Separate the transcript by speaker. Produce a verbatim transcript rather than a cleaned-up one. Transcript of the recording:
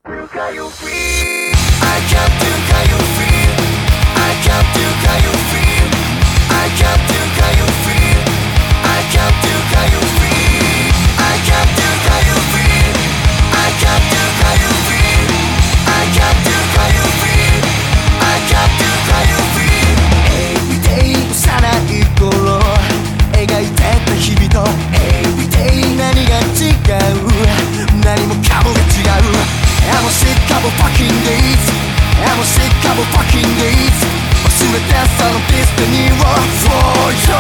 Speaker 1: Can you feel? I can't do. Can you feel? I can't do. Can you feel? I can't do. Can you feel? I can't do. Can you feel? I can't do. Can you feel? I can't do. Can you feel? I can't do. Can you feel? I can't do. Can you feel? Everyday 幼い頃描いてた日々と Everyday 何が違う何もかもが違うI'm sick of fucking days I'm sick of fucking days 忘れてそのディスティニーを For you